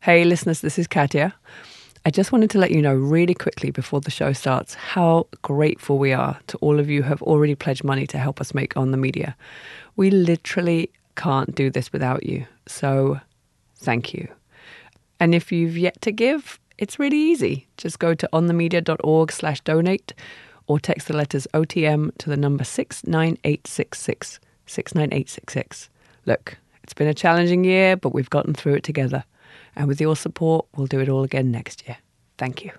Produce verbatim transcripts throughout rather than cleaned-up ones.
Hey, listeners, this is Katya. I just wanted to let you know really quickly before the show starts how grateful we are to all of you who have already pledged money to help us make On the Media. We literally can't do this without you, so thank you. And if you've yet to give, it's really easy. Just go to onthemedia.org slash donate or text the letters O T M to the number six nine eight six six, six nine eight six six. Look, it's been a challenging year, but we've gotten through it together. And with your support, we'll do it all again next year. Thank you.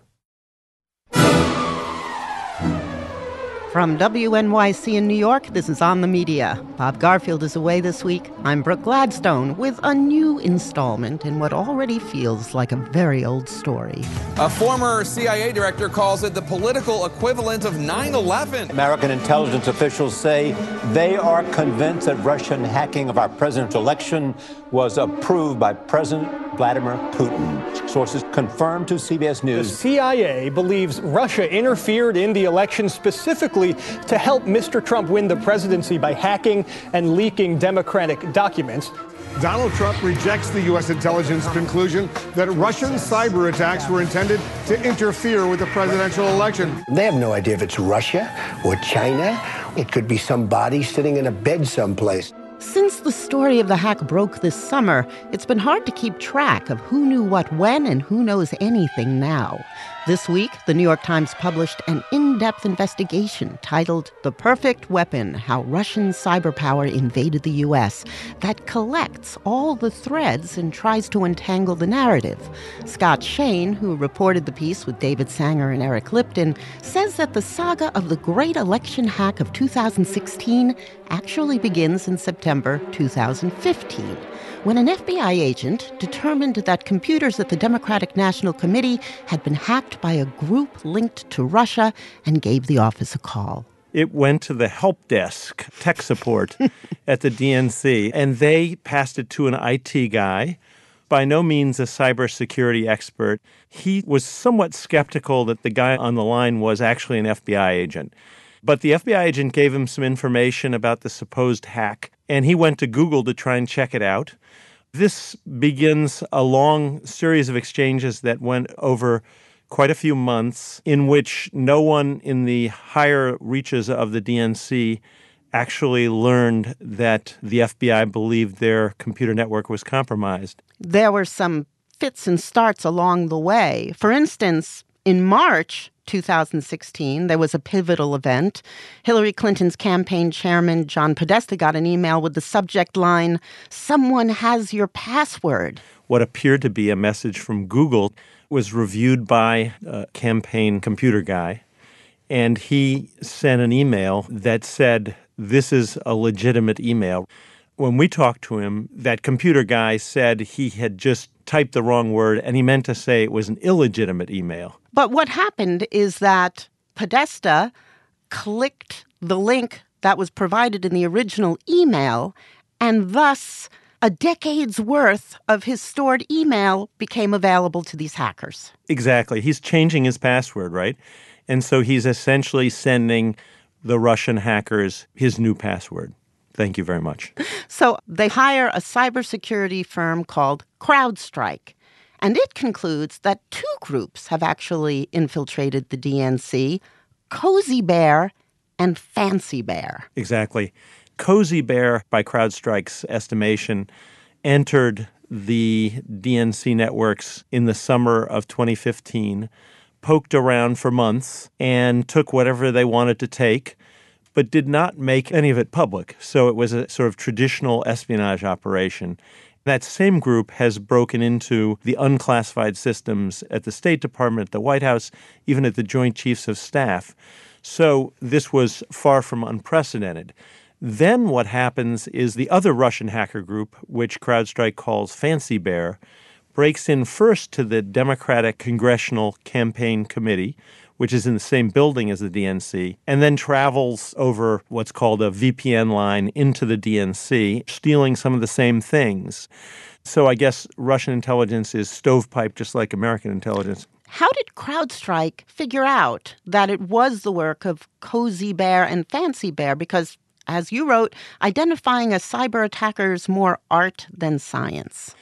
From W N Y C in New York, this is On the Media. Bob Garfield is away this week. I'm Brooke Gladstone with a new installment in what already feels like a very old story. A former C I A director calls it the political equivalent of nine eleven. American intelligence officials say they are convinced that Russian hacking of our presidential election was approved by President Vladimir Putin. Sources confirmed to C B S News. The C I A believes Russia interfered in the election specifically to help Mister Trump win the presidency by hacking and leaking Democratic documents. Donald Trump rejects the U S intelligence conclusion that Russian cyber attacks were intended to interfere with the presidential election. They have no idea if it's Russia or China. It could be somebody sitting in a bed someplace. Since the story of the hack broke this summer, it's been hard to keep track of who knew what when and who knows anything now. This week, the New York Times published an in-depth investigation titled The Perfect Weapon: How Russian Cyber Power Invaded the U S that collects all the threads and tries to untangle the narrative. Scott Shane, who reported the piece with David Sanger and Eric Lipton, says that the saga of the great election hack of two thousand sixteen actually begins in September two thousand fifteen, when an F B I agent determined that computers at the Democratic National Committee had been hacked by a group linked to Russia and gave the office a call. It went to the help desk, tech support at the D N C, and they passed it to an I T guy, by no means a cybersecurity expert. He was somewhat skeptical that the guy on the line was actually an F B I agent. But the F B I agent gave him some information about the supposed hack, and he went to Google to try and check it out. This begins a long series of exchanges that went over quite a few months, in which no one in the higher reaches of the D N C actually learned that the F B I believed their computer network was compromised. There were some fits and starts along the way. For instance, in March two thousand sixteen, there was a pivotal event. Hillary Clinton's campaign chairman, John Podesta, got an email with the subject line, "Someone has your password." What appeared to be a message from Google was reviewed by a campaign computer guy, and he sent an email that said, "This is a legitimate email." When we talked to him, that computer guy said he had just typed the wrong word, and he meant to say it was an illegitimate email. But what happened is that Podesta clicked the link that was provided in the original email, and thus a decade's worth of his stored email became available to these hackers. Exactly. He's changing his password, right? And so he's essentially sending the Russian hackers his new password. Thank you very much. So they hire a cybersecurity firm called CrowdStrike, and it concludes that two groups have actually infiltrated the D N C, Cozy Bear and Fancy Bear. Exactly. Cozy Bear, by CrowdStrike's estimation, entered the D N C networks in the summer of twenty fifteen, poked around for months, and took whatever they wanted to take, but did not make any of it public. So it was a sort of traditional espionage operation. That same group has broken into the unclassified systems at the State Department, at the White House, even at the Joint Chiefs of Staff. So this was far from unprecedented. Then what happens is the other Russian hacker group, which CrowdStrike calls Fancy Bear, breaks in first to the Democratic Congressional Campaign Committee, which is in the same building as the D N C, and then travels over what's called a V P N line into the D N C, stealing some of the same things. So I guess Russian intelligence is stovepipe just like American intelligence. How did CrowdStrike figure out that it was the work of Cozy Bear and Fancy Bear? Because, as you wrote, identifying a cyber attacker is more art than science.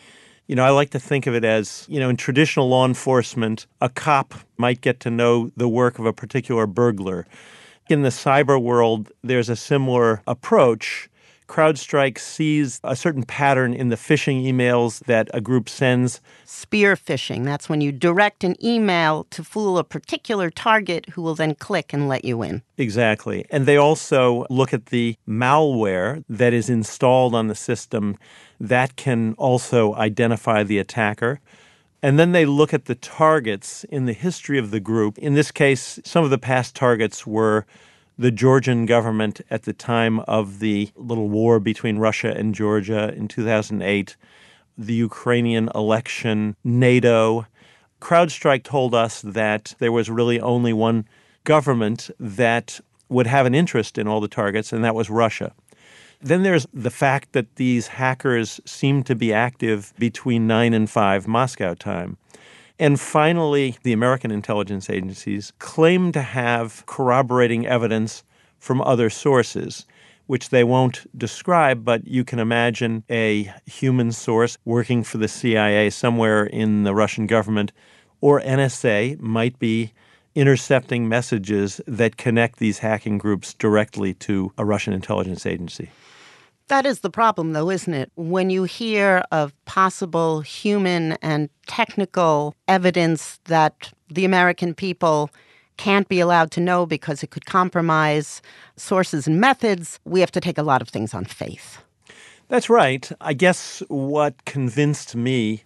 You know, I like to think of it as, you know, in traditional law enforcement, a cop might get to know the work of a particular burglar. In the cyber world, there's a similar approach. CrowdStrike sees a certain pattern in the phishing emails that a group sends. Spear phishing, that's when you direct an email to fool a particular target who will then click and let you in. Exactly. And they also look at the malware that is installed on the system that can also identify the attacker. And then they look at the targets in the history of the group. In this case, some of the past targets were the Georgian government at the time of the little war between Russia and Georgia in two thousand eight, the Ukrainian election, NATO. CrowdStrike told us that there was really only one government that would have an interest in all the targets, and that was Russia. Then there's the fact that these hackers seem to be active between nine and five Moscow time. And finally, the American intelligence agencies claim to have corroborating evidence from other sources, which they won't describe, but you can imagine a human source working for the C I A somewhere in the Russian government, or N S A might be intercepting messages that connect these hacking groups directly to a Russian intelligence agency. That is the problem, though, isn't it? When you hear of possible human and technical evidence that the American people can't be allowed to know because it could compromise sources and methods, we have to take a lot of things on faith. That's right. I guess what convinced me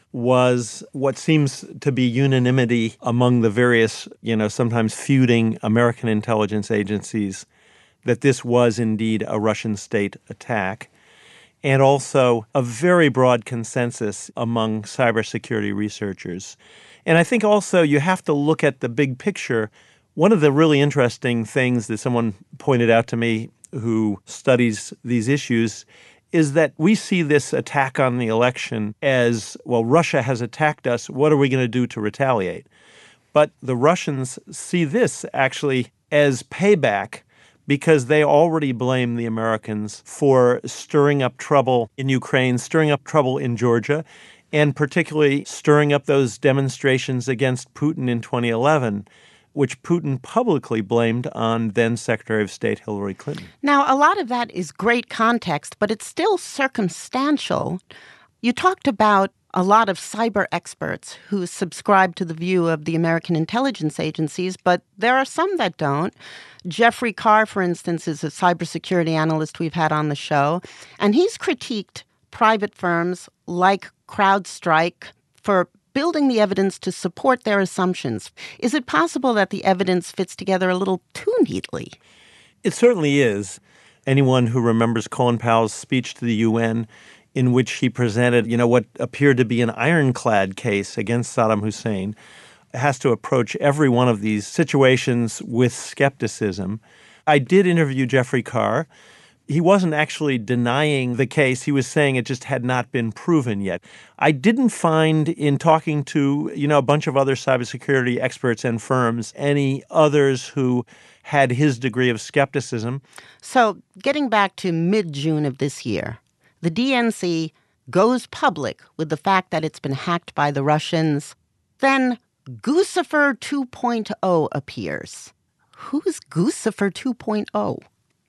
was what seems to be unanimity among the various, you know, sometimes feuding American intelligence agencies, that this was indeed a Russian state attack, and also a very broad consensus among cybersecurity researchers. And I think also you have to look at the big picture. One of the really interesting things that someone pointed out to me who studies these issues is that we see this attack on the election as, well, Russia has attacked us. What are we going to do to retaliate? But the Russians see this actually as payback, because they already blame the Americans for stirring up trouble in Ukraine, stirring up trouble in Georgia, and particularly stirring up those demonstrations against Putin in twenty eleven, which Putin publicly blamed on then Secretary of State Hillary Clinton. Now, a lot of that is great context, but it's still circumstantial. You talked about a lot of cyber experts who subscribe to the view of the American intelligence agencies, but there are some that don't. Jeffrey Carr, for instance, is a cybersecurity analyst we've had on the show, and he's critiqued private firms like CrowdStrike for building the evidence to support their assumptions. Is it possible that the evidence fits together a little too neatly? It certainly is. Anyone who remembers Colin Powell's speech to the U N, in which he presented, you know, what appeared to be an ironclad case against Saddam Hussein, has to approach every one of these situations with skepticism. I did interview Jeffrey Carr. He wasn't actually denying the case. He was saying it just had not been proven yet. I didn't find, in talking to, you know, a bunch of other cybersecurity experts and firms, any others who had his degree of skepticism. So getting back to mid-June of this year, the D N C goes public with the fact that it's been hacked by the Russians. Then Guccifer two point oh appears. Who's Guccifer two point oh?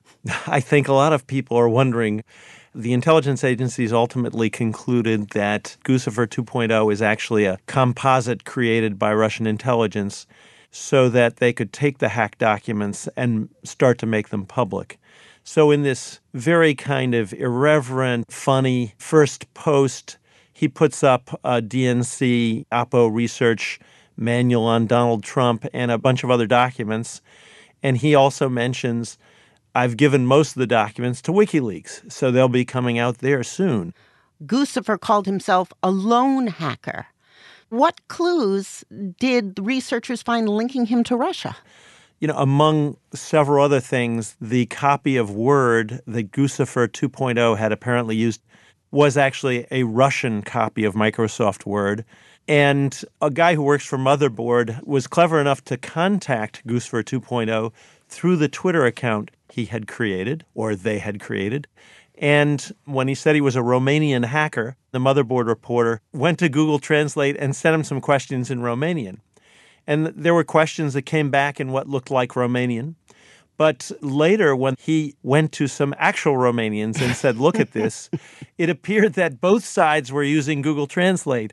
I think a lot of people are wondering. The intelligence agencies ultimately concluded that Guccifer two point oh is actually a composite created by Russian intelligence so that they could take the hacked documents and start to make them public. So in this very kind of irreverent, funny first post, he puts up a D N C Oppo research manual on Donald Trump and a bunch of other documents. And he also mentions, I've given most of the documents to WikiLeaks, so they'll be coming out there soon. Guccifer called himself a lone hacker. What clues did the researchers find linking him to Russia? You know, among several other things, the copy of Word that Guccifer two point oh had apparently used was actually a Russian copy of Microsoft Word. And a guy who works for Motherboard was clever enough to contact Guccifer two point oh through the Twitter account he had created, or they had created. And when he said he was a Romanian hacker, the motherboard reporter went to Google Translate and sent him some questions in Romanian. And there were questions that came back in what looked like Romanian. But later, when he went to some actual Romanians and said, look at this, it appeared that both sides were using Google Translate.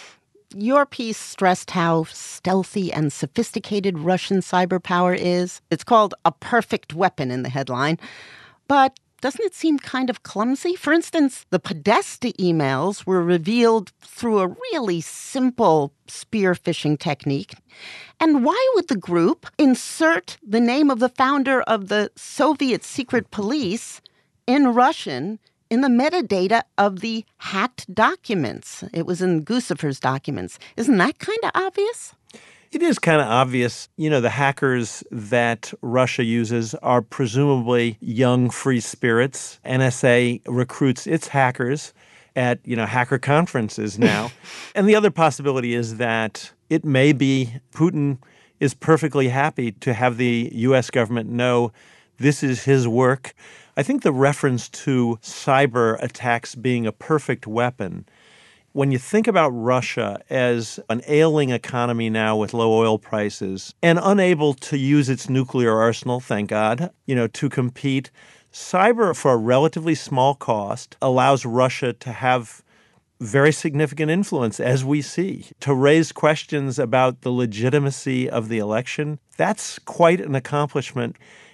Your piece stressed how stealthy and sophisticated Russian cyber power is. It's called a perfect weapon in the headline. But doesn't it seem kind of clumsy? For instance, the Podesta emails were revealed through a really simple spear phishing technique. And why would the group insert the name of the founder of the Soviet secret police in Russian in the metadata of the hacked documents? It was in Guccifer's documents. Isn't that kind of obvious? It is kind of obvious. You know, the hackers that Russia uses are presumably young free spirits. N S A recruits its hackers at, you know, hacker conferences now. And the other possibility is that it may be Putin is perfectly happy to have the U S government know this is his work. I think the reference to cyber attacks being a perfect weapon, when you think about Russia as an ailing economy now with low oil prices and unable to use its nuclear arsenal, thank God, you know, to compete, cyber for a relatively small cost allows Russia to have very significant influence, as we see, to raise questions about the legitimacy of the election. That's quite an accomplishment.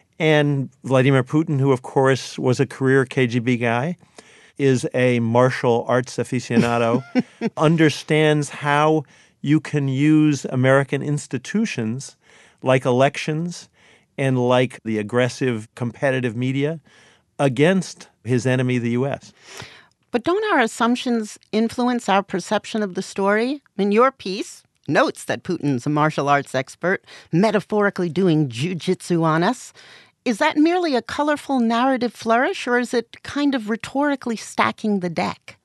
And Vladimir Putin, who, of course, was a career K G B guy, is a martial arts aficionado, understands how you can use American institutions like elections and like the aggressive competitive media against his enemy, the U S. But don't our assumptions influence our perception of the story? In your piece notes that Putin's a martial arts expert, metaphorically doing jujitsu on us. Is that merely a colorful narrative flourish, or is it kind of rhetorically stacking the deck?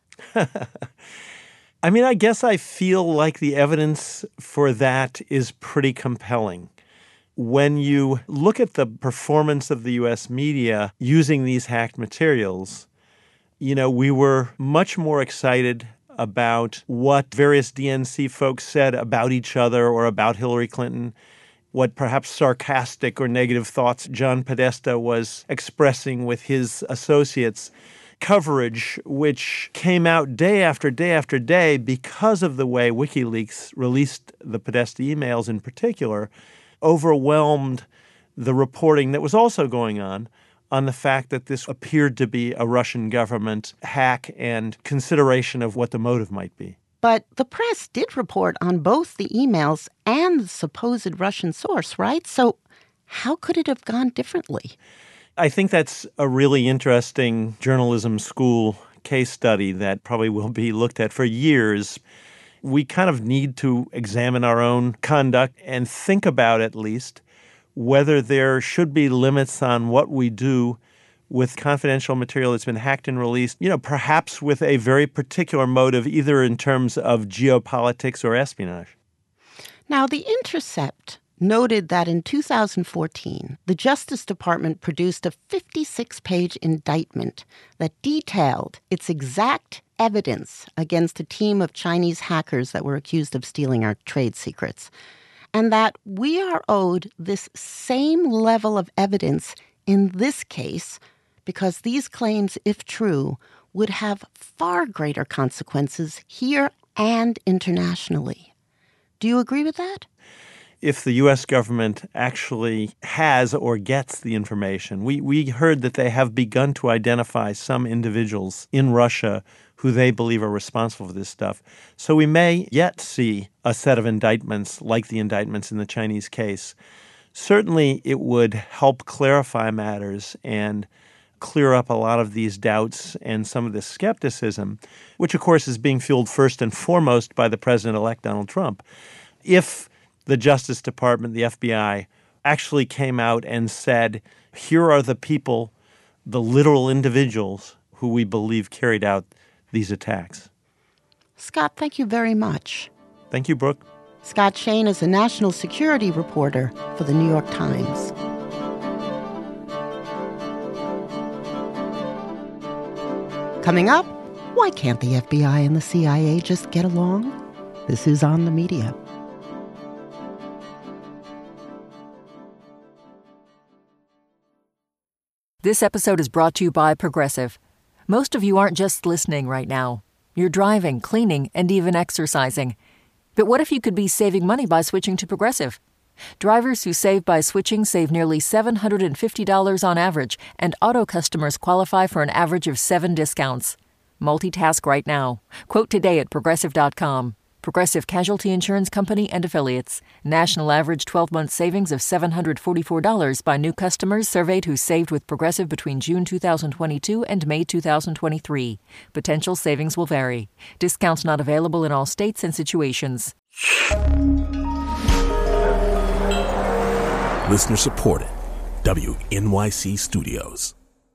I mean, I guess I feel like the evidence for that is pretty compelling. When you look at the performance of the U S media using these hacked materials, you know, we were much more excited about what various D N C folks said about each other or about Hillary Clinton, what perhaps sarcastic or negative thoughts John Podesta was expressing with his associates. Coverage, which came out day after day after day because of the way WikiLeaks released the Podesta emails in particular, overwhelmed the reporting that was also going on on the fact that this appeared to be a Russian government hack and consideration of what the motive might be. But the press did report on both the emails and the supposed Russian source, right? So how could it have gone differently? I think that's a really interesting journalism school case study that probably will be looked at for years. We kind of need to examine our own conduct and think about, at least, whether there should be limits on what we do with confidential material that's been hacked and released, you know, perhaps with a very particular motive, either in terms of geopolitics or espionage. Now, The Intercept noted that in two thousand fourteen, the Justice Department produced a fifty-six page indictment that detailed its exact evidence against a team of Chinese hackers that were accused of stealing our trade secrets, and that we are owed this same level of evidence in this case because these claims, if true, would have far greater consequences here and internationally. Do you agree with that? If the U S government actually has or gets the information, we, we heard that they have begun to identify some individuals in Russia who they believe are responsible for this stuff. So we may yet see a set of indictments like the indictments in the Chinese case. Certainly it would help clarify matters and clear up a lot of these doubts and some of this skepticism, which, of course, is being fueled first and foremost by the president-elect Donald Trump. If the Justice Department, the F B I, actually came out and said, here are the people, the literal individuals who we believe carried out these attacks. Scott, thank you very much. Thank you, Brooke. Scott Shane is a national security reporter for the New York Times. Coming up, why can't the F B I and the C I A just get along? This is On the Media. This episode is brought to you by Progressive. Most of you aren't just listening right now. You're driving, cleaning, and even exercising. But what if you could be saving money by switching to Progressive? Drivers who save by switching save nearly seven hundred fifty dollars on average, and auto customers qualify for an average of seven discounts. Multitask right now. Quote today at Progressive dot com. Progressive Casualty Insurance Company and Affiliates. National average twelve-month savings of seven hundred forty-four dollars by new customers surveyed who saved with Progressive between June two thousand twenty-two and May two thousand twenty-three. Potential savings will vary. Discounts not available in all states and situations. Listener supported. W N Y C Studios.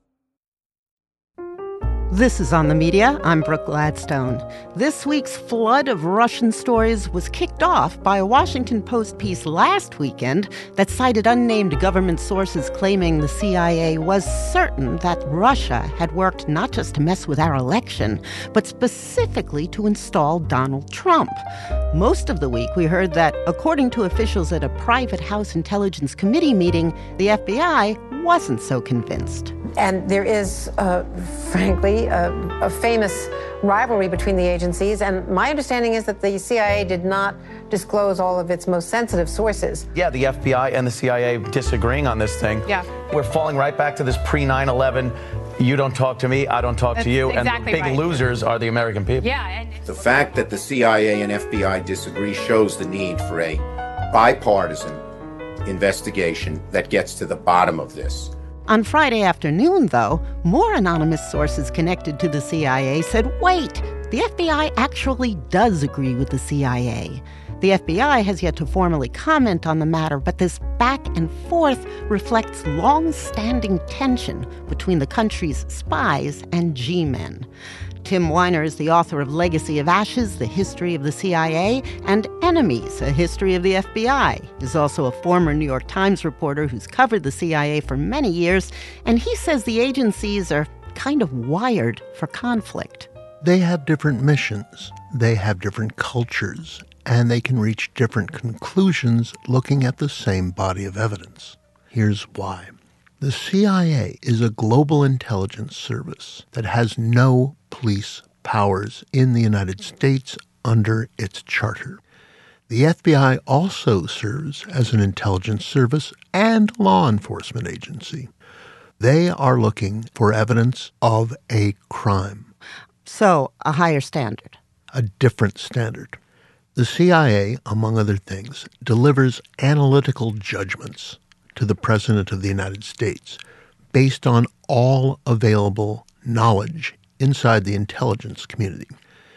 This is On the Media. I'm Brooke Gladstone. This week's flood of Russian stories was kicked off by a Washington Post piece last weekend that cited unnamed government sources claiming the C I A was certain that Russia had worked not just to mess with our election, but specifically to install Donald Trump. Most of the week, we heard that, according to officials at a private House Intelligence Committee meeting, the F B I wasn't so convinced. And there is, uh, frankly, a, a famous rivalry between the agencies. And my understanding is that the C I A did not disclose all of its most sensitive sources. Yeah, the F B I and the C I A disagreeing on this thing. Yeah. We're falling right back to this pre nine eleven, you don't talk to me, I don't talk That's to you. exactly and the big right. losers are the American people. Yeah. And the fact that the C I A and F B I disagree shows the need for a bipartisan investigation that gets to the bottom of this. On Friday afternoon, though, more anonymous sources connected to the C I A said, wait, the F B I actually does agree with the C I A. The F B I has yet to formally comment on the matter, but this back and forth reflects long-standing tension between the country's spies and G-men. Tim Weiner is the author of Legacy of Ashes, The History of the C I A, and Enemies, A History of the F B I. He's also a former New York Times reporter who's covered the C I A for many years, and he says the agencies are kind of wired for conflict. They have different missions, they have different cultures, and they can reach different conclusions looking at the same body of evidence. Here's why. The C I A is a global intelligence service that has no police powers in the United States under its charter. The F B I also serves as an intelligence service and law enforcement agency. They are looking for evidence of a crime. So, a higher standard. A different standard. The C I A, among other things, delivers analytical judgments to the President of the United States based on all available knowledge inside the intelligence community.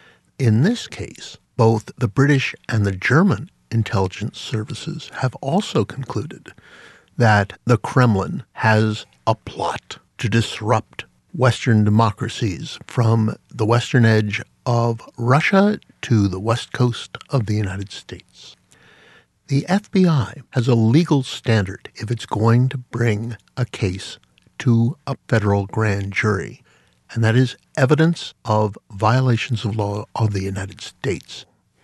In this case, both the British and the German intelligence services have also concluded that the Kremlin has a plot to disrupt Western democracies from the western edge of Russia to the west coast of the United States. The F B I has a legal standard if it's going to bring a case to a federal grand jury, and that is evidence of violations of law of the United States.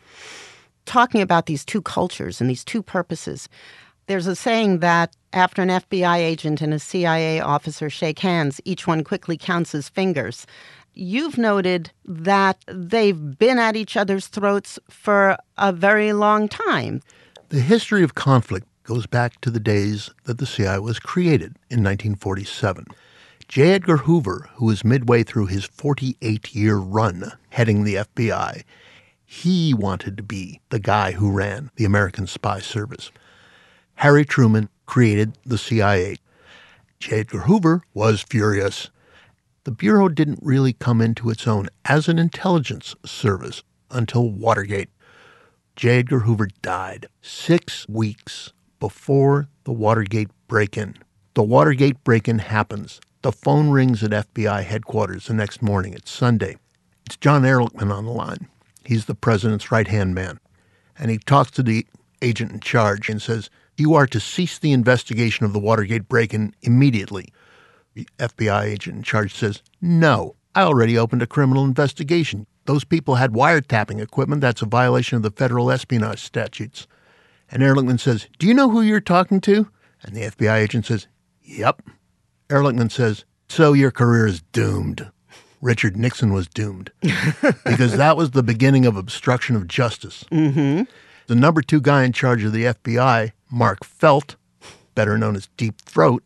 Talking about these two cultures and these two purposes, there's a saying that after an F B I agent and a C I A officer shake hands, each one quickly counts his fingers. You've noted that they've been at each other's throats for a very long time. The history of conflict goes back to the days that the C I A was created in nineteen forty-seven. J. Edgar Hoover, who was midway through his forty-eight-year run heading the F B I, he wanted to be the guy who ran the American Spy Service. Harry Truman created the C I A. J. Edgar Hoover was furious. The Bureau didn't really come into its own as an intelligence service until Watergate. J. Edgar Hoover died six weeks before the Watergate break-in. The Watergate break-in happens. The phone rings at F B I headquarters the next morning. It's Sunday. It's John Ehrlichman on the line. He's the president's right-hand man. And he talks to the agent in charge and says, "You are to cease the investigation of the Watergate break-in immediately." The F B I agent in charge says, "No, I already opened a criminal investigation. Those people had wiretapping equipment. That's a violation of the federal espionage statutes. And Ehrlichman says, do you know who you're talking to? And the F B I agent says, yep. Ehrlichman says, so your career is doomed. Richard Nixon was doomed because that was the beginning of obstruction of justice. Mm-hmm. The number two guy in charge of the F B I, Mark Felt, better known as Deep Throat,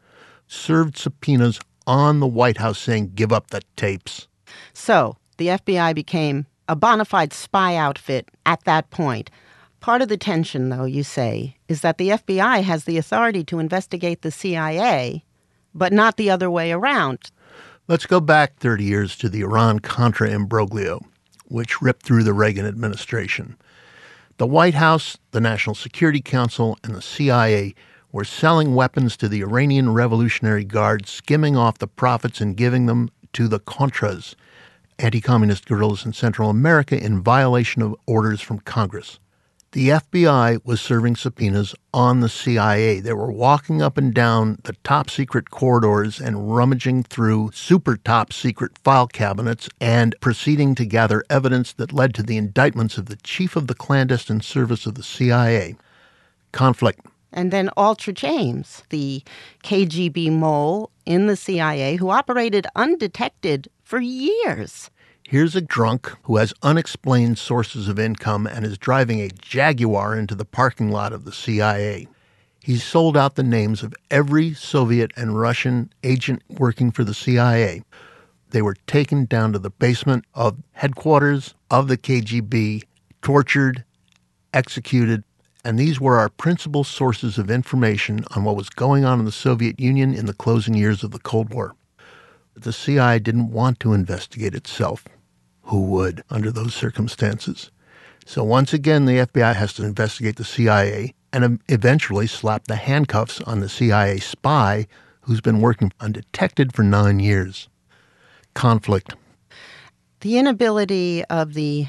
served subpoenas on the White House saying, give up the tapes. So the F B I became a bona fide spy outfit at that point. Part of the tension, though, you say, is that the F B I has the authority to investigate the C I A, but not the other way around. Let's go back thirty years to the Iran-Contra imbroglio, which ripped through the Reagan administration. The White House, the National Security Council, and the C I A were selling weapons to the Iranian Revolutionary Guard, skimming off the profits and giving them to the Contras, anti-communist guerrillas in Central America, in violation of orders from Congress. The F B I was serving subpoenas on the C I A. They were walking up and down the top-secret corridors and rummaging through super top-secret file cabinets and proceeding to gather evidence that led to the indictments of the chief of the clandestine service of the C I A. Conflict. And then Altra James, the K G B mole in the C I A who operated undetected for years. Here's a drunk who has unexplained sources of income and is driving a Jaguar into the parking lot of the C I A. He's sold out the names of every Soviet and Russian agent working for the C I A. They were taken down to the basement of headquarters of the K G B, tortured, executed, and these were our principal sources of information on what was going on in the Soviet Union in the closing years of the Cold War. The C I A didn't want to investigate itself. Who would under those circumstances? So once again, the F B I has to investigate the C I A and eventually slap the handcuffs on the C I A spy who's been working undetected for nine years. Conflict. The inability of the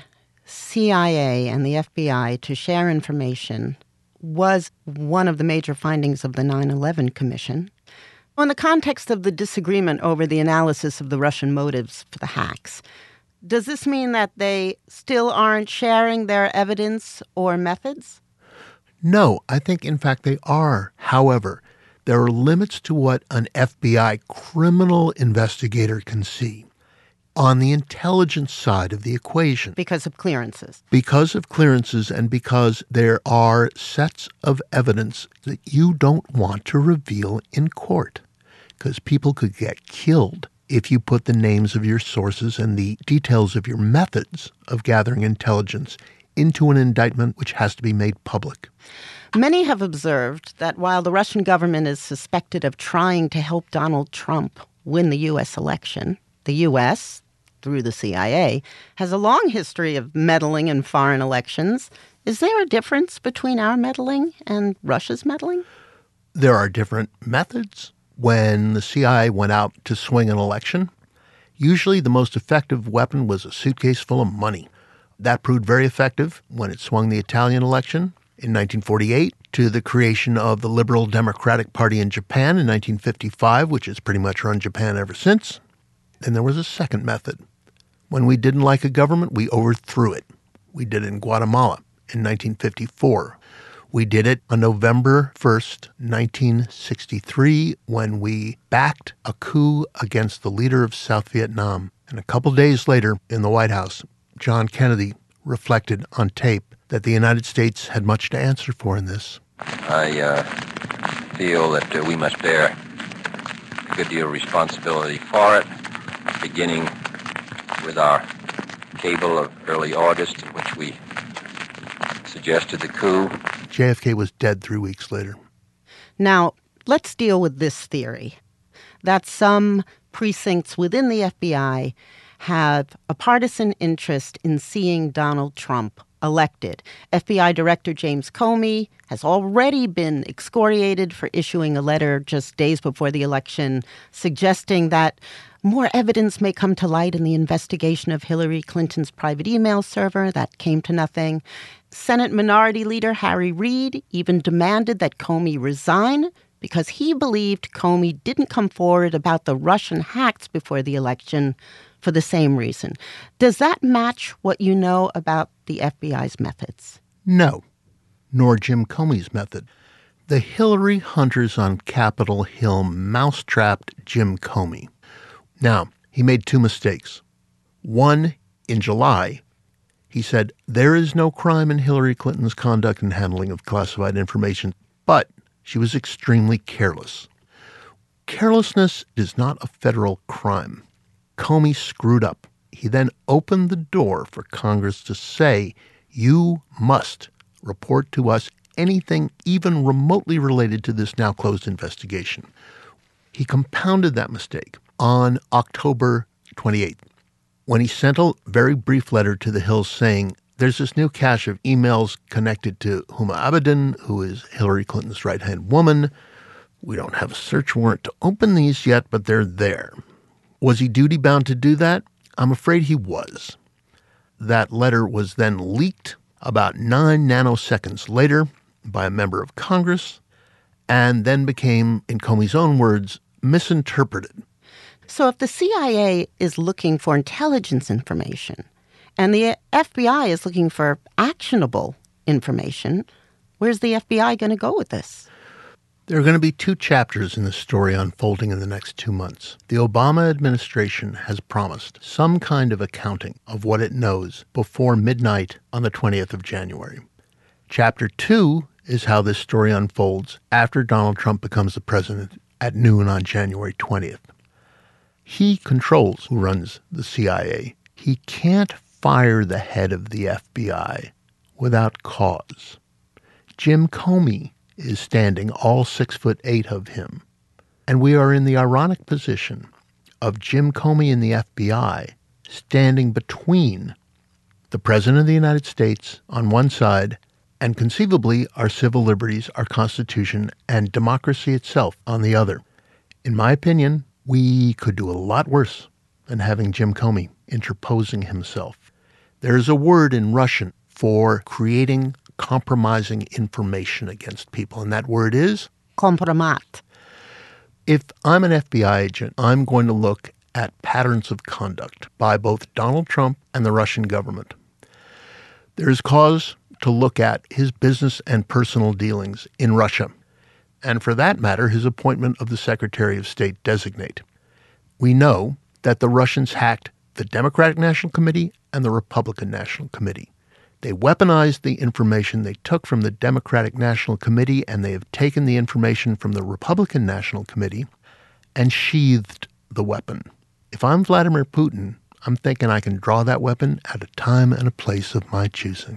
C I A and the F B I to share information was one of the major findings of the nine eleven Commission. In the context of the disagreement over the analysis of the Russian motives for the hacks, does this mean that they still aren't sharing their evidence or methods? No, I think, in fact, they are. However, there are limits to what an F B I criminal investigator can see on the intelligence side of the equation. Because of clearances. Because of clearances and because there are sets of evidence that you don't want to reveal in court, because people could get killed if you put the names of your sources and the details of your methods of gathering intelligence into an indictment which has to be made public. Many have observed that while the Russian government is suspected of trying to help Donald Trump win the U S election, the U S, through the C I A, has a long history of meddling in foreign elections. Is there a difference between our meddling and Russia's meddling? There are different methods. When the C I A went out to swing an election, usually the most effective weapon was a suitcase full of money. That proved very effective when it swung the Italian election in nineteen forty-eight to the creation of the Liberal Democratic Party in Japan in nineteen fifty-five, which has pretty much run Japan ever since. Then there was a second method. When we didn't like a government, we overthrew it. We did it in Guatemala in nineteen fifty-four. We did it on November first, nineteen sixty-three, when we backed a coup against the leader of South Vietnam. And a couple days later, in the White House, John Kennedy reflected on tape that the United States had much to answer for in this. I uh, feel that uh, we must bear a good deal of responsibility for it, beginning with our cable of early August, in which we suggested the coup. J F K was dead three weeks later. Now, let's deal with this theory that some precincts within the F B I have a partisan interest in seeing Donald Trump elected. F B I Director James Comey has already been excoriated for issuing a letter just days before the election suggesting that more evidence may come to light in the investigation of Hillary Clinton's private email server. That came to nothing. Senate Minority Leader Harry Reid even demanded that Comey resign because he believed Comey didn't come forward about the Russian hacks before the election for the same reason. Does that match what you know about the F B I's methods? No, nor Jim Comey's method. The Hillary hunters on Capitol Hill mousetrapped Jim Comey. Now, he made two mistakes. One, in July, he said, there is no crime in Hillary Clinton's conduct and handling of classified information, but she was extremely careless. Carelessness is not a federal crime. Comey screwed up. He then opened the door for Congress to say, you must report to us anything even remotely related to this now closed investigation. He compounded that mistake on October twenty-eighth, when he sent a very brief letter to the Hill saying, there's this new cache of emails connected to Huma Abedin, who is Hillary Clinton's right-hand woman. We don't have a search warrant to open these yet, but they're there. Was he duty-bound to do that? I'm afraid he was. That letter was then leaked about nine nanoseconds later by a member of Congress, and then became, in Comey's own words, misinterpreted. So if the C I A is looking for intelligence information and the F B I is looking for actionable information, where's the F B I going to go with this? There are going to be two chapters in the story unfolding in the next two months. The Obama administration has promised some kind of accounting of what it knows before midnight on the twentieth of January. Chapter two is how this story unfolds after Donald Trump becomes the president at noon on January twentieth. He controls who runs the C I A. He can't fire the head of the F B I without cause. Jim Comey is standing all six foot eight of him. And we are in the ironic position of Jim Comey and the F B I standing between the President of the United States on one side and conceivably our civil liberties, our Constitution, and democracy itself on the other. In my opinion, we could do a lot worse than having Jim Comey interposing himself. There's a word in Russian for creating compromising information against people, and that word is? Kompromat. If I'm an F B I agent, I'm going to look at patterns of conduct by both Donald Trump and the Russian government. There's cause to look at his business and personal dealings in Russia, and for that matter, his appointment of the Secretary of State designate. We know that the Russians hacked the Democratic National Committee and the Republican National Committee. They weaponized the information they took from the Democratic National Committee, and they have taken the information from the Republican National Committee and sheathed the weapon. If I'm Vladimir Putin, I'm thinking I can draw that weapon at a time and a place of my choosing.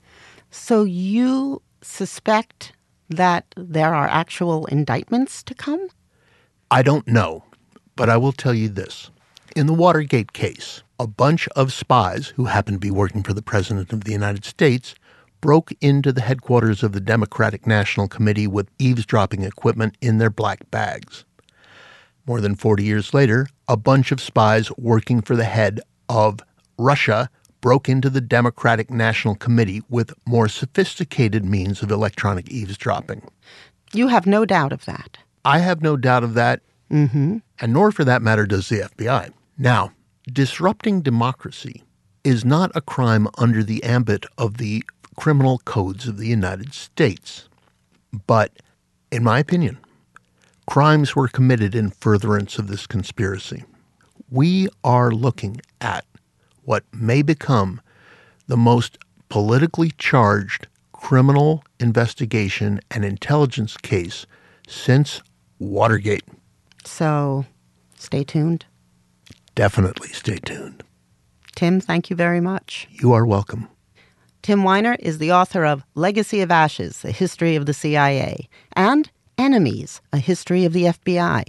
So you suspect that there are actual indictments to come? I don't know, but I will tell you this. In the Watergate case, a bunch of spies who happened to be working for the President of the United States broke into the headquarters of the Democratic National Committee with eavesdropping equipment in their black bags. More than forty years later, a bunch of spies working for the head of Russia broke into the Democratic National Committee with more sophisticated means of electronic eavesdropping. You have no doubt of that. I have no doubt of that, mm-hmm. and nor for that matter does the F B I. Now, disrupting democracy is not a crime under the ambit of the criminal codes of the United States. But, in my opinion, crimes were committed in furtherance of this conspiracy. We are looking at what may become the most politically charged criminal investigation and intelligence case since Watergate. So, stay tuned. Definitely stay tuned. Tim, thank you very much. You are welcome. Tim Weiner is the author of Legacy of Ashes, A History of the C I A, and Enemies, A History of the F B I.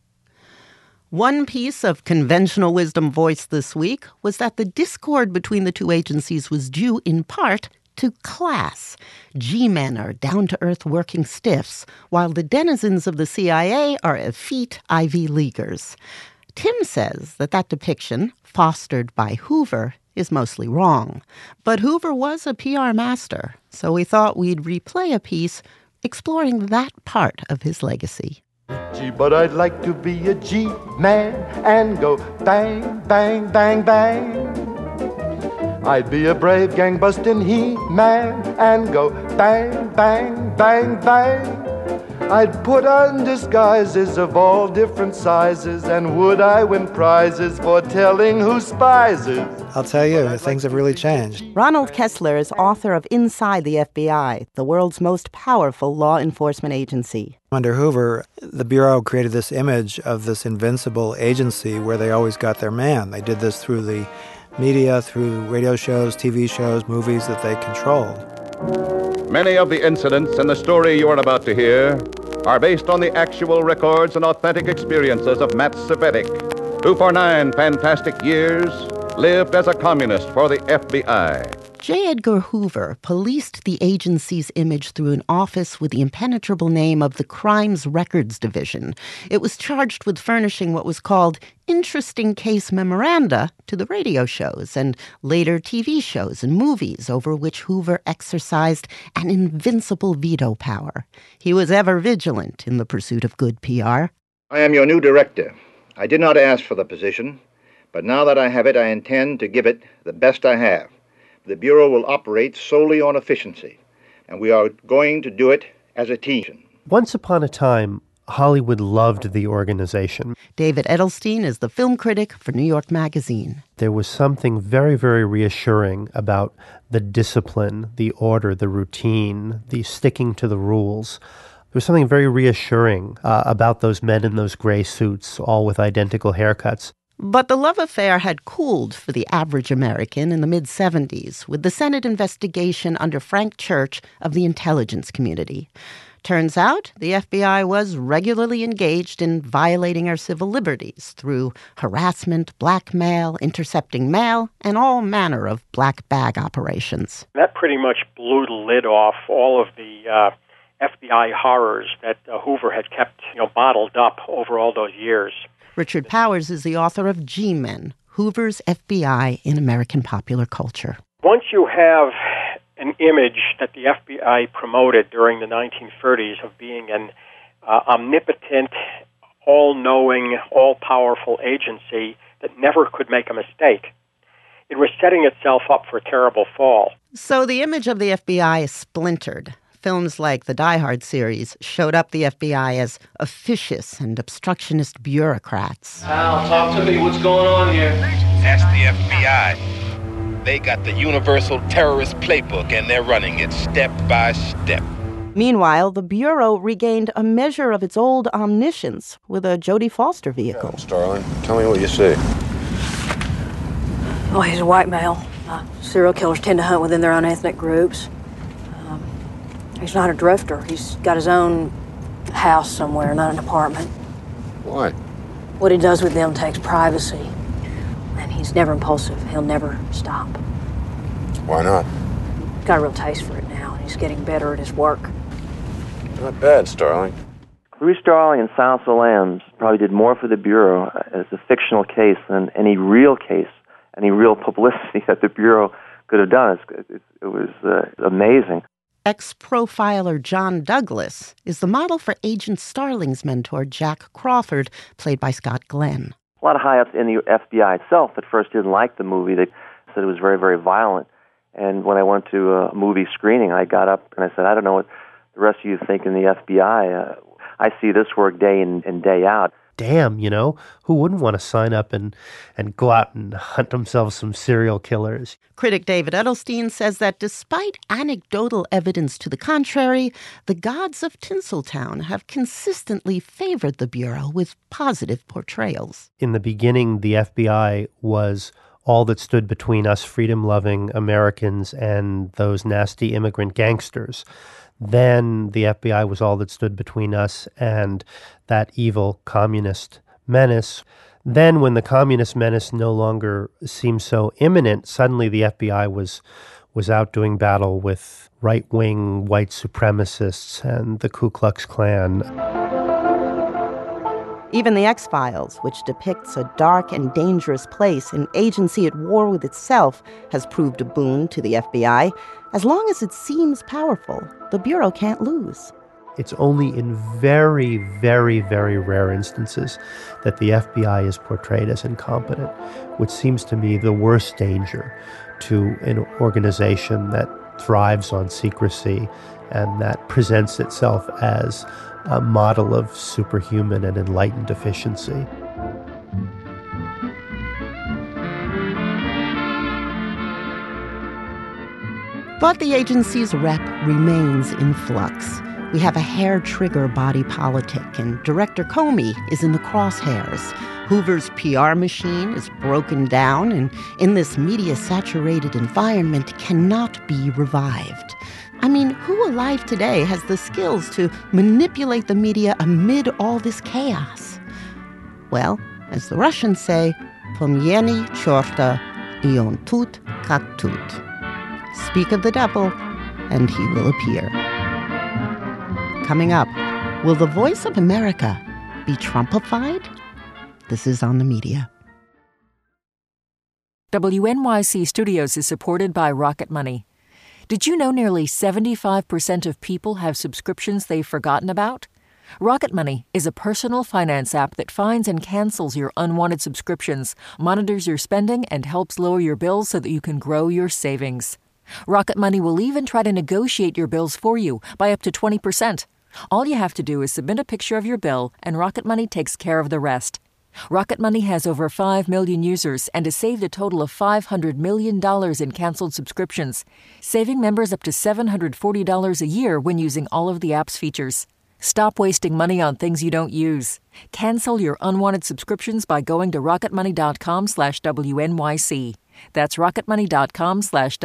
One piece of conventional wisdom voiced this week was that the discord between the two agencies was due in part to class. G-men are down-to-earth working stiffs, while the denizens of the C I A are effete Ivy Leaguers. Tim says that that depiction, fostered by Hoover, is mostly wrong. But Hoover was a P R master, so we thought we'd replay a piece exploring that part of his legacy. G, but I'd like to be a G-man and go bang, bang, bang, bang. I'd be a brave gang-busting he-man and go bang, bang, bang, bang. I'd put on disguises of all different sizes, and would I win prizes for telling who spies is? I'll tell you, things have really changed. Ronald Kessler is author of Inside the F B I, the world's most powerful law enforcement agency. Under Hoover, the Bureau created this image of this invincible agency where they always got their man. They did this through the media, through radio shows, T V shows, movies that they controlled. Many of the incidents in the story you are about to hear are based on the actual records and authentic experiences of Matt Cvetic, who for nine fantastic years lived as a communist for the F B I. J. Edgar Hoover policed the agency's image through an office with the impenetrable name of the Crimes Records Division. It was charged with furnishing what was called interesting case memoranda to the radio shows and later T V shows and movies over which Hoover exercised an invincible veto power. He was ever vigilant in the pursuit of good P R. I am your new director. I did not ask for the position, but now that I have it, I intend to give it the best I have. The Bureau will operate solely on efficiency, and we are going to do it as a team. Once upon a time, Hollywood loved the organization. David Edelstein is the film critic for New York Magazine. There was something very, very reassuring about the discipline, the order, the routine, the sticking to the rules. There was something very reassuring uh, about those men in those gray suits, all with identical haircuts. But the love affair had cooled for the average American in the mid-seventies with the Senate investigation under Frank Church of the intelligence community. Turns out the F B I was regularly engaged in violating our civil liberties through harassment, blackmail, intercepting mail, and all manner of black bag operations. That pretty much blew the lid off all of the uh, F B I horrors that uh, Hoover had kept, you know, bottled up over all those years. Richard Powers is the author of G-Men, Hoover's F B I in American Popular Culture. Once you have an image that the F B I promoted during the nineteen thirties of being an uh, omnipotent, all-knowing, all-powerful agency that never could make a mistake, it was setting itself up for a terrible fall. So the image of the F B I is splintered. Films like the Die Hard series showed up the F B I as officious and obstructionist bureaucrats. Al, talk to me. What's going on here? That's the F B I. They got the universal terrorist playbook, and they're running it step by step. Meanwhile, the Bureau regained a measure of its old omniscience with a Jodie Foster vehicle. Yeah, Starling, tell me what you see. Oh, he's a white male. Uh, serial killers tend to hunt within their own ethnic groups. He's not a drifter. He's got his own house somewhere, not an apartment. Why? What he does with them takes privacy. And he's never impulsive. He'll never stop. Why not? He's got a real taste for it now, and he's getting better at his work. Not bad, Starling. Clarice Starling and Silence of the Lambs probably did more for the Bureau as a fictional case than any real case, any real publicity that the Bureau could have done. It, it, it was uh, amazing. Ex-profiler John Douglas is the model for Agent Starling's mentor, Jack Crawford, played by Scott Glenn. A lot of high-ups in the F B I itself at first didn't like the movie. They said it was very, very violent. And when I went to a movie screening, I got up and I said, I don't know what the rest of you think in the F B I. Uh, I see this work day in and day out. Damn, you know, who wouldn't want to sign up and, and go out and hunt themselves some serial killers? Critic David Edelstein says that despite anecdotal evidence to the contrary, the gods of Tinseltown have consistently favored the Bureau with positive portrayals. In the beginning, the F B I was all that stood between us freedom-loving Americans and those nasty immigrant gangsters. Then the F B I was all that stood between us and that evil communist menace. Then when the communist menace no longer seemed so imminent, suddenly the F B I was was out doing battle with right-wing white supremacists and the Ku Klux Klan. Even The X-Files, which depicts a dark and dangerous place, an agency at war with itself, has proved a boon to the F B I. As long as it seems powerful, the Bureau can't lose. It's only in very, very, very rare instances that the F B I is portrayed as incompetent, which seems to me the worst danger to an organization that thrives on secrecy and that presents itself as a model of superhuman and enlightened efficiency. But the agency's rep remains in flux. We have a hair-trigger body politic, and Director Comey is in the crosshairs. Hoover's P R machine is broken down, and in this media-saturated environment cannot be revived. I mean, who alive today has the skills to manipulate the media amid all this chaos? Well, as the Russians say, pomyeni chorta i on tut kak tut. Speak of the devil, and he will appear. Coming up, will the voice of America be Trumpified? This is On the Media. W N Y C Studios is supported by Rocket Money. Did you know nearly seventy-five percent of people have subscriptions they've forgotten about? Rocket Money is a personal finance app that finds and cancels your unwanted subscriptions, monitors your spending, and helps lower your bills so that you can grow your savings. Rocket Money will even try to negotiate your bills for you by up to twenty percent. All you have to do is submit a picture of your bill, and Rocket Money takes care of the rest. Rocket Money has over five million users and has saved a total of five hundred million dollars in canceled subscriptions, saving members up to seven hundred forty dollars a year when using all of the app's features. Stop wasting money on things you don't use. Cancel your unwanted subscriptions by going to rocketmoney.com slash WNYC. That's rocketmoney.com slash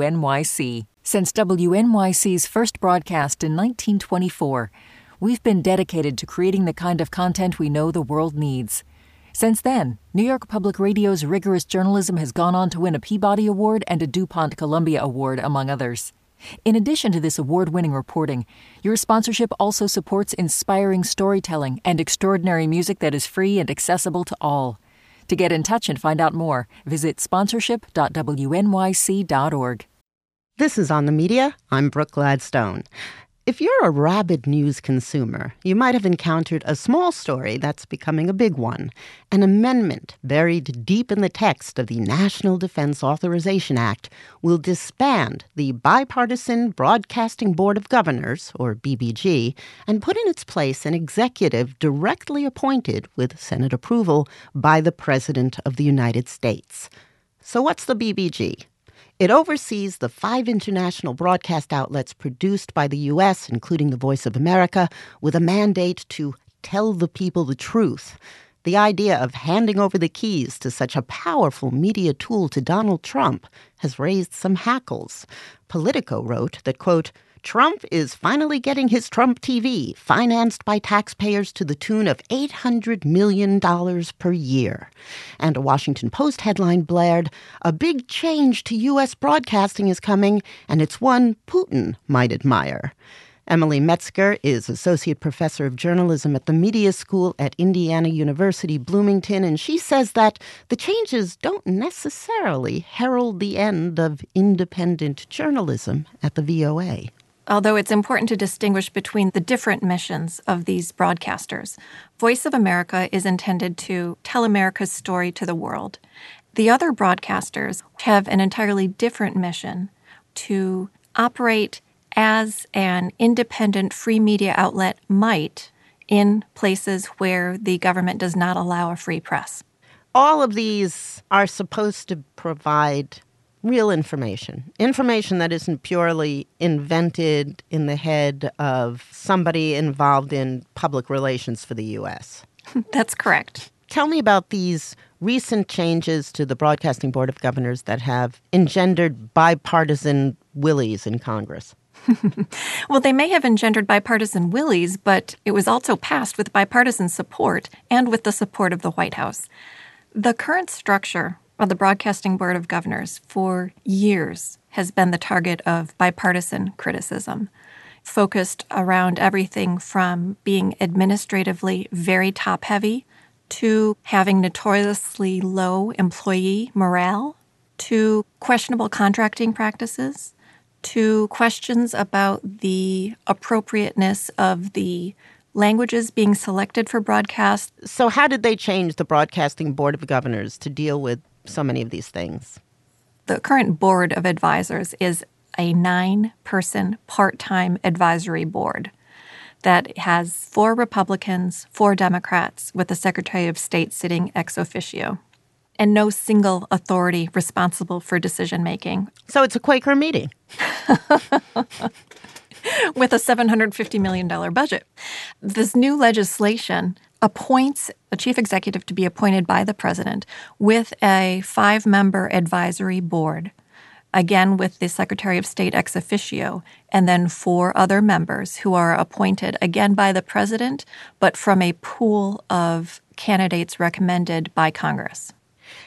WNYC. Since W N Y C's first broadcast in nineteen twenty-four, we've been dedicated to creating the kind of content we know the world needs. Since then, New York Public Radio's rigorous journalism has gone on to win a Peabody Award and a DuPont Columbia Award, among others. In addition to this award-winning reporting, your sponsorship also supports inspiring storytelling and extraordinary music that is free and accessible to all. To get in touch and find out more, visit sponsorship dot W N Y C dot org. This is On the Media. I'm Brooke Gladstone. If you're a rabid news consumer, you might have encountered a small story that's becoming a big one. An amendment buried deep in the text of the National Defense Authorization Act will disband the Bipartisan Broadcasting Board of Governors, or B B G, and put in its place an executive directly appointed, with Senate approval, by the President of the United States. So what's the B B G? It oversees the five international broadcast outlets produced by the U S, including the Voice of America, with a mandate to tell the people the truth. The idea of handing over the keys to such a powerful media tool to Donald Trump has raised some hackles. Politico wrote that, quote, Trump is finally getting his Trump T V, financed by taxpayers to the tune of eight hundred million dollars per year. And a Washington Post headline blared, a big change to U S broadcasting is coming, and it's one Putin might admire. Emily Metzger is Associate Professor of Journalism at the Media School at Indiana University, Bloomington, and she says that the changes don't necessarily herald the end of independent journalism at the V O A. Although it's important to distinguish between the different missions of these broadcasters. Voice of America is intended to tell America's story to the world. The other broadcasters have an entirely different mission: to operate as an independent free media outlet might in places where the government does not allow a free press. All of these are supposed to provide real information, information that isn't purely invented in the head of somebody involved in public relations for the U S. That's correct. Tell me about these recent changes to the Broadcasting Board of Governors that have engendered bipartisan willies in Congress. Well, they may have engendered bipartisan willies, but it was also passed with bipartisan support and with the support of the White House. The current structure of the Broadcasting Board of Governors for years has been the target of bipartisan criticism, focused around everything from being administratively very top-heavy to having notoriously low employee morale to questionable contracting practices to questions about the appropriateness of the languages being selected for broadcast. So how did they change the Broadcasting Board of Governors to deal with so many of these things? The current board of advisors is a nine-person part-time advisory board that has four Republicans, four Democrats, with the Secretary of State sitting ex officio, and no single authority responsible for decision-making. So it's a Quaker meeting. With a seven hundred fifty million dollars budget. This new legislation appoints a chief executive to be appointed by the president with a five-member advisory board, again with the Secretary of State ex officio, and then four other members who are appointed, again by the president, but from a pool of candidates recommended by Congress.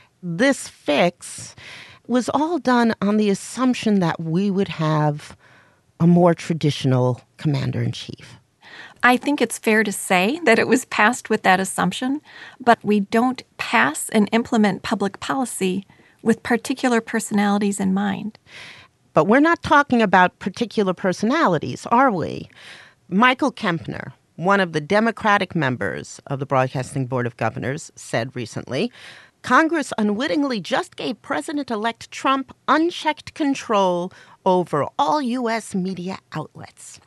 This fix was all done on the assumption that we would have a more traditional commander-in-chief. I think it's fair to say that it was passed with that assumption, but we don't pass and implement public policy with particular personalities in mind. But we're not talking about particular personalities, are we? Michael Kempner, one of the Democratic members of the Broadcasting Board of Governors, said recently, Congress unwittingly just gave President-elect Trump unchecked control over all U S media outlets.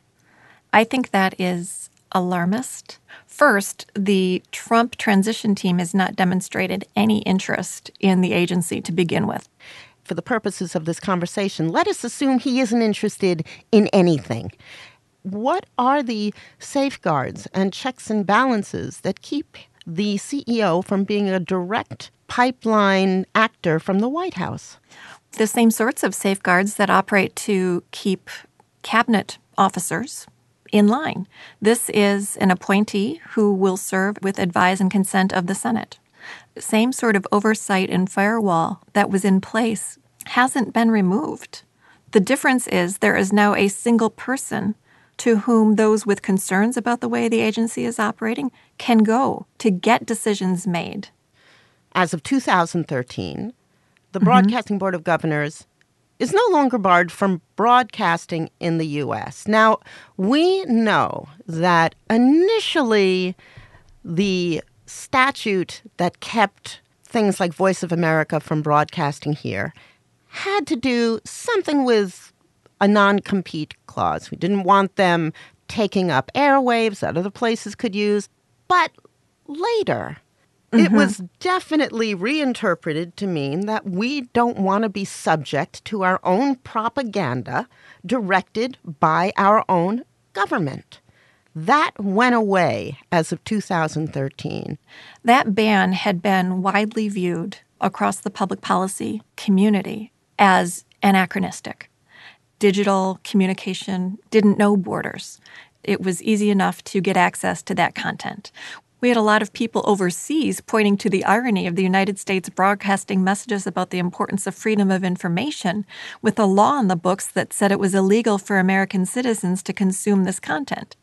I think that is alarmist. First, the Trump transition team has not demonstrated any interest in the agency to begin with. For the purposes of this conversation, let us assume he isn't interested in anything. What are the safeguards and checks and balances that keep the C E O from being a direct pipeline actor from the White House? The same sorts of safeguards that operate to keep cabinet officers in line. This is an appointee who will serve with advice and consent of the Senate. Same sort of oversight and firewall that was in place hasn't been removed. The difference is there is now a single person to whom those with concerns about the way the agency is operating can go to get decisions made. As of two thousand thirteen, the mm-hmm. Broadcasting Board of Governors is no longer barred from broadcasting in the U S. Now, we know that initially the statute that kept things like Voice of America from broadcasting here had to do something with a non-compete clause. We didn't want them taking up airwaves that other places could use. But later, mm-hmm. it was definitely reinterpreted to mean that we don't want to be subject to our own propaganda directed by our own government. That went away as of two thousand thirteen. That ban had been widely viewed across the public policy community as anachronistic. Digital communication didn't know borders. It was easy enough to get access to that content. We had a lot of people overseas pointing to the irony of the United States broadcasting messages about the importance of freedom of information with a law in the books that said it was illegal for American citizens to consume this content.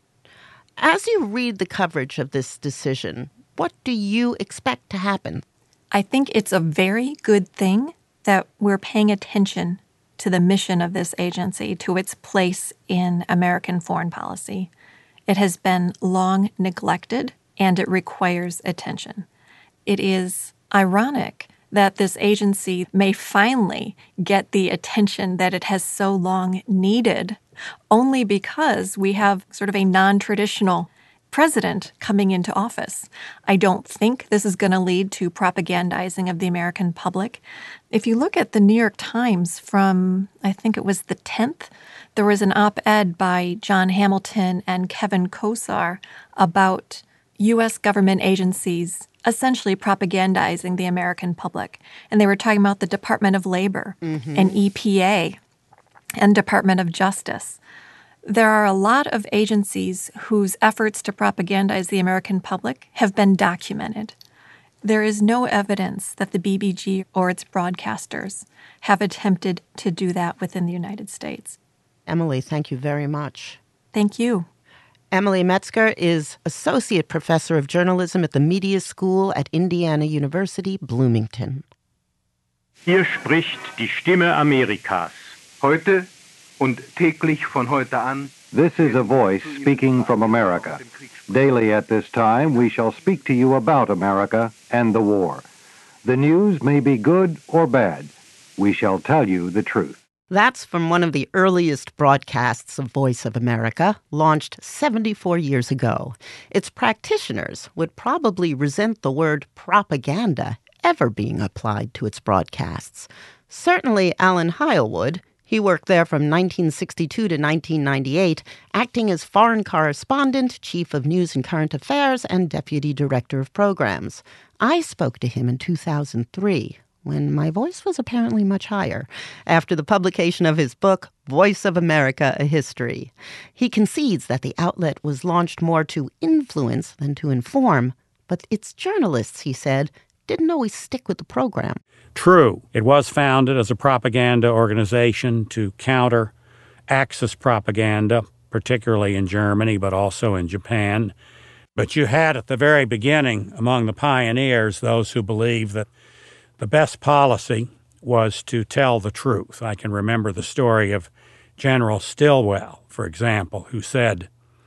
As you read the coverage of this decision, what do you expect to happen? I think it's a very good thing that we're paying attention to the mission of this agency, to its place in American foreign policy. It has been long neglected, and it requires attention. It is ironic that this agency may finally get the attention that it has so long needed, only because we have sort of a non-traditional president coming into office. I don't think this is going to lead to propagandizing of the American public. If you look at the New York Times from, I think it was the tenth, there was an op-ed by John Hamilton and Kevin Kosar about U S government agencies essentially propagandizing the American public. And they were talking about the Department of Labor mm-hmm. and E P A and Department of Justice. There are a lot of agencies whose efforts to propagandize the American public have been documented. There is no evidence that the B B G or its broadcasters have attempted to do that within the United States. Emily, thank you very much. Thank you. Emily Metzger is Associate Professor of Journalism at the Media School at Indiana University, Bloomington. Hier spricht die Stimme Amerikas. Heute Und täglich von heute an. This is a voice speaking from America. Daily at this time, we shall speak to you about America and the war. The news may be good or bad. We shall tell you the truth. That's from one of the earliest broadcasts of Voice of America, launched seventy-four years ago. Its practitioners would probably resent the word propaganda ever being applied to its broadcasts. Certainly Alan Heil would. He worked there from nineteen sixty-two to nineteen ninety-eight, acting as foreign correspondent, chief of news and current affairs, and deputy director of programs. I spoke to him in two thousand three, when my voice was apparently much higher, after the publication of his book, Voice of America, A History. He concedes that the outlet was launched more to influence than to inform, but its journalists, he said, didn't always stick with the program. True, it was founded as a propaganda organization to counter Axis propaganda, particularly in Germany, but also in Japan. But you had at the very beginning, among the pioneers, those who believed that the best policy was to tell the truth. I can remember the story of General Stilwell, for example, who said,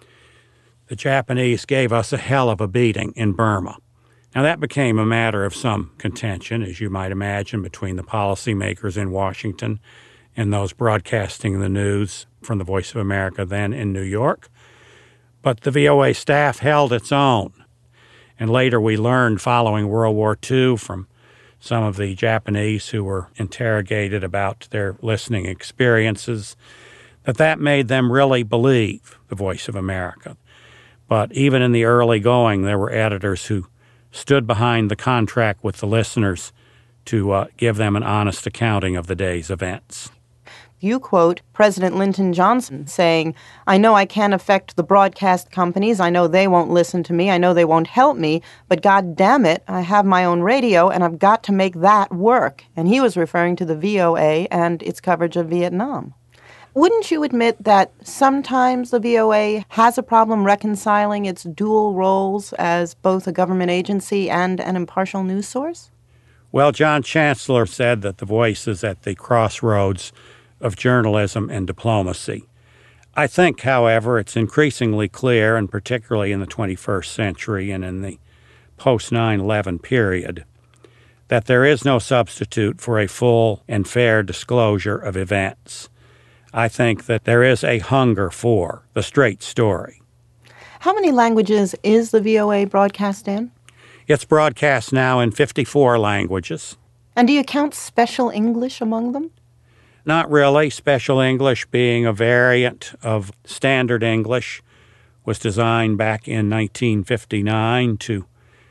"The Japanese gave us a hell of a beating in Burma." Now, that became a matter of some contention, as you might imagine, between the policymakers in Washington and those broadcasting the news from the Voice of America then in New York. But the V O A staff held its own. And later we learned, following World War Two, from some of the Japanese who were interrogated about their listening experiences, that that made them really believe the Voice of America. But even in the early going, there were editors who stood behind the contract with the listeners to uh, give them an honest accounting of the day's events. You quote President Lyndon Johnson saying, "I know I can't affect the broadcast companies. I know they won't listen to me. I know they won't help me. But God damn it, I have my own radio, and I've got to make that work." And he was referring to the V O A and its coverage of Vietnam. Wouldn't you admit that sometimes the V O A has a problem reconciling its dual roles as both a government agency and an impartial news source? Well, John Chancellor said that the Voice is at the crossroads of journalism and diplomacy. I think, however, it's increasingly clear, and particularly in the twenty-first century and in the post nine eleven period, that there is no substitute for a full and fair disclosure of events. I think that there is a hunger for the straight story. How many languages is the V O A broadcast in? It's broadcast now in fifty-four languages. And do you count Special English among them? Not really. Special English, being a variant of Standard English, was designed back in nineteen fifty-nine to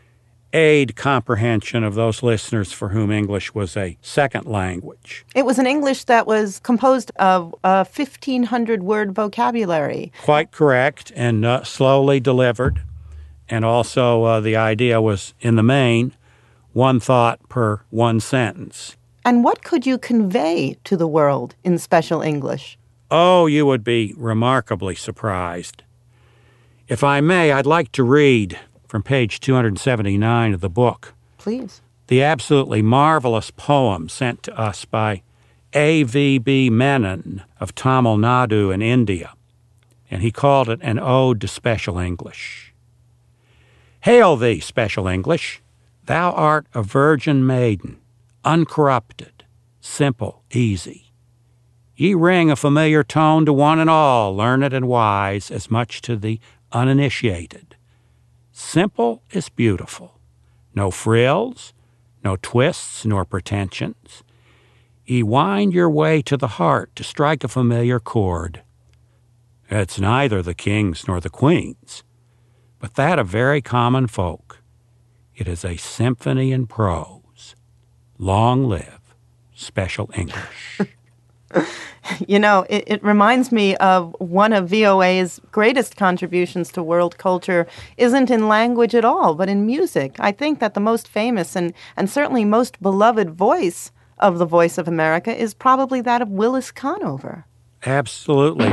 aid comprehension of those listeners for whom English was a second language. It was an English that was composed of a fifteen hundred word vocabulary. Quite correct, and uh, slowly delivered. And also uh, the idea was, in the main, one thought per one sentence. And what could you convey to the world in Special English? Oh, you would be remarkably surprised. If I may, I'd like to read from page two hundred seventy-nine of the book. Please. The absolutely marvelous poem sent to us by A V B Menon of Tamil Nadu in India, and he called it an ode to Special English. Hail thee, Special English! Thou art a virgin maiden, uncorrupted, simple, easy. Ye ring a familiar tone to one and all, learned and wise, as much to the uninitiated. Simple is beautiful. No frills, no twists nor pretensions. Ye wind your way to the heart to strike a familiar chord. It's neither the king's nor the queen's, but that of very common folk. It is a symphony in prose. Long live Special English. You know, it, it reminds me of one of V O A's greatest contributions to world culture isn't in language at all, but in music. I think that the most famous and, and certainly most beloved voice of the Voice of America is probably that of Willis Conover. Absolutely.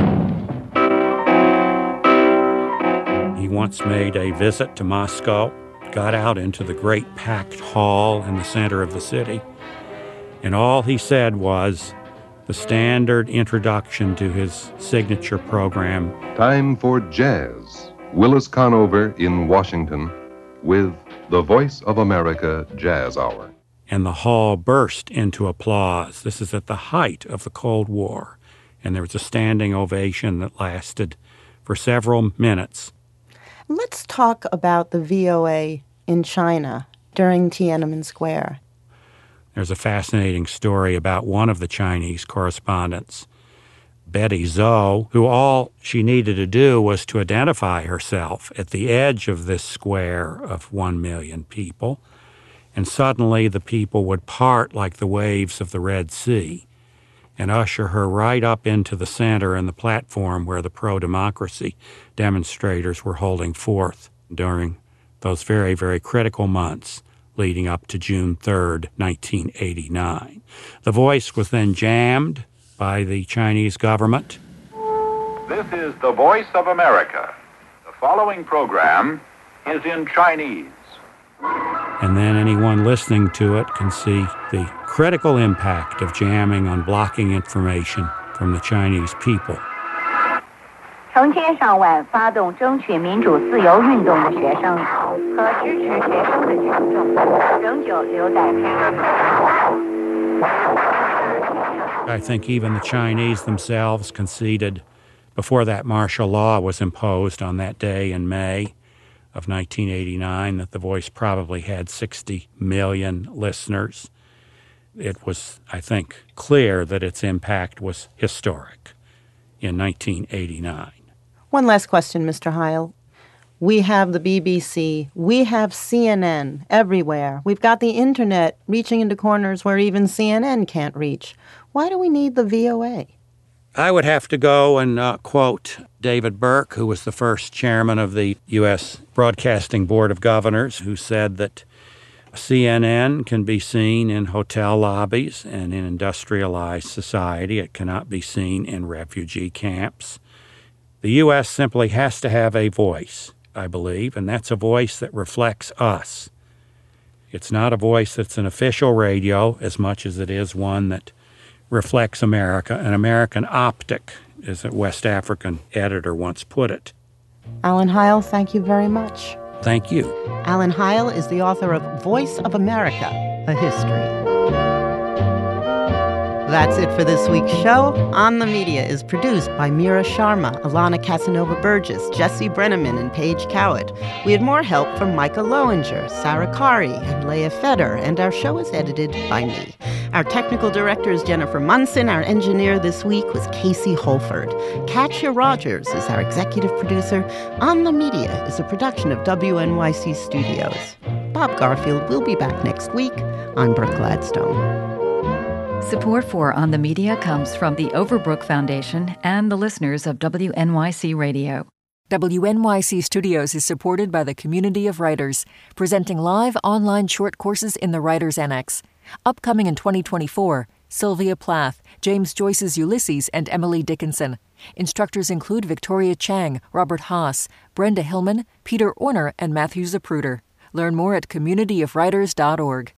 He once made a visit to Moscow, got out into the great packed hall in the center of the city, and all he said was, the standard introduction to his signature program. Time for jazz. Willis Conover in Washington with the Voice of America Jazz Hour. And the hall burst into applause. This is at the height of the Cold War. And there was a standing ovation that lasted for several minutes. Let's talk about the V O A in China during Tiananmen Square. There's a fascinating story about one of the Chinese correspondents, Betty Zhou, who all she needed to do was to identify herself at the edge of this square of one million people, and suddenly the people would part like the waves of the Red Sea and usher her right up into the center and the platform where the pro-democracy demonstrators were holding forth during those very, very critical months leading up to June third, nineteen eighty-nine. The Voice was then jammed by the Chinese government. This is the Voice of America. The following program is in Chinese. And then anyone listening to it can see the critical impact of jamming on blocking information from the Chinese people. 成千上万发动争取民主自由运动的学生和支持学生的群众仍旧留在天安门。 I think even the Chinese themselves conceded before that martial law was imposed on that day in May of nineteen eighty-nine that the Voice probably had sixty million listeners. It was, I think, clear that its impact was historic in nineteen eighty-nine. One last question, Mister Heil. We have the B B C. We have C N N everywhere. We've got the Internet reaching into corners where even C N N can't reach. Why do we need the V O A? I would have to go and uh, quote David Burke, who was the first chairman of the U S Broadcasting Board of Governors, who said that C N N can be seen in hotel lobbies and in industrialized society. It cannot be seen in refugee camps. The U S simply has to have a voice, I believe, and that's a voice that reflects us. It's not a voice that's an official radio as much as it is one that reflects America, an American optic, as a West African editor once put it. Alan Heil, thank you very much. Thank you. Alan Heil is the author of Voice of America, A History. That's it for this week's show. On the Media is produced by Mira Sharma, Alana Casanova-Burgess, Jesse Brenneman, and Paige Cowett. We had more help from Micah Lowinger, Sarah Kari, and Leah Feder, and our show is edited by me. Our technical director is Jennifer Munson. Our engineer this week was Casey Holford. Katya Rogers is our executive producer. On the Media is a production of W N Y C Studios. Bob Garfield will be back next week. I'm Brooke Gladstone. Support for On the Media comes from the Overbrook Foundation and the listeners of W N Y C Radio. W N Y C Studios is supported by the Community of Writers, presenting live online short courses in the Writers Annex. Upcoming in twenty twenty-four, Sylvia Plath, James Joyce's Ulysses, and Emily Dickinson. Instructors include Victoria Chang, Robert Haas, Brenda Hillman, Peter Orner, and Matthew Zapruder. Learn more at community of writers dot org.